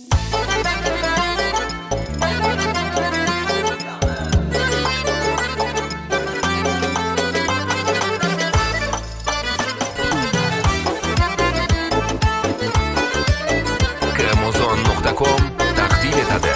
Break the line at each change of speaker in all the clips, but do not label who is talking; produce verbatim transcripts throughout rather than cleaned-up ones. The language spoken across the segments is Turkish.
kremozon nokta com taqdim etadi.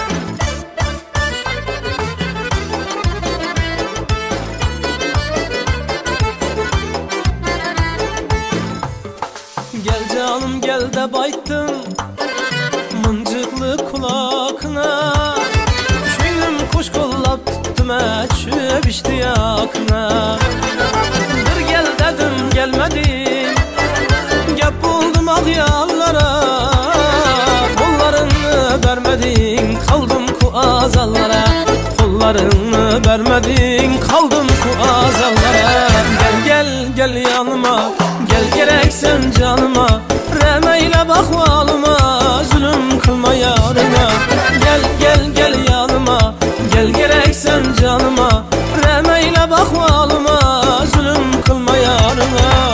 Gel canım gel de bayttım mıncıklı kulakına, şöylüm kuş kollap tuttum çöp içti yakına. Bir gel dedim gelmedin, gep buldum ağyallara, kollarını vermedin kaldım ku azallara, kollarını vermedin kaldım ku azallara. Gel gel gel yanıma, gel gereksen canıma, remeyle bak valıma, zulüm kılma yarına. Gel gel gel yanıma, gel gereksen canıma, remeyle bak valıma, zulüm kılma yarına.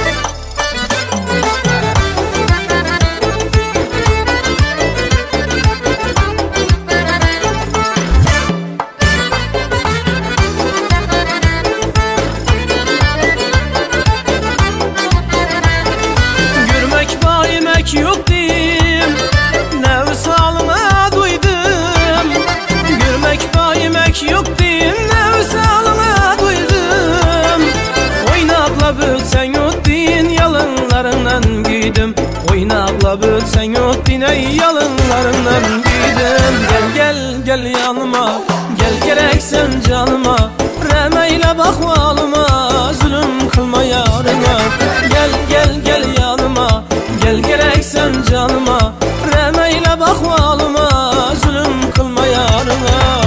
Yok diyeyim, nefes alına duydum. Görmek baymek yok diyeyim, nefes alına duydum. Oynakla bölsen yok deyin, yalınlarından giydim. Oynakla bölsen yok deyin, yalınlarından giydim. Gel gel gel yanıma, gel gereksen canıma, remeyle bak valıma, zulüm kılma yarına. Gel gel gel yanıma, gel gereksen canıma, remeyle bak valıma, zulüm kılma yarına.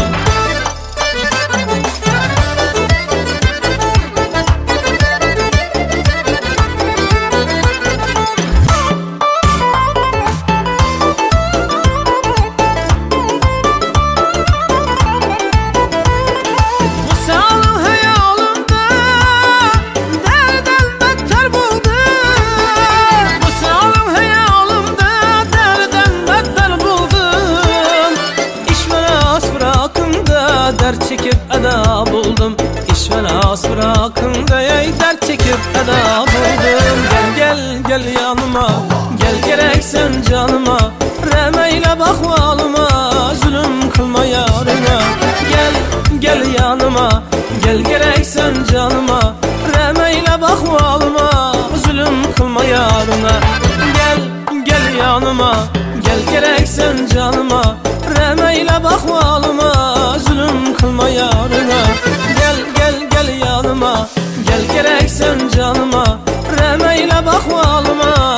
Dert çekip eda buldum, işvelas bırakın diye dert çekip eda buldum. Gel gel gel yanıma, gel gereksen canıma, remeyle bak valıma, zulüm kılma yarına. Gel gel yanıma, gel gereksen canıma, remeyle bak valıma, zulüm kılma yarına. Gel gel yanıma, gel gereksen canıma, remeyle bak valıma, zulüm kılma yarına. Gel gel gel yanıma, gel gereksen canıma, remeyle bak valıma,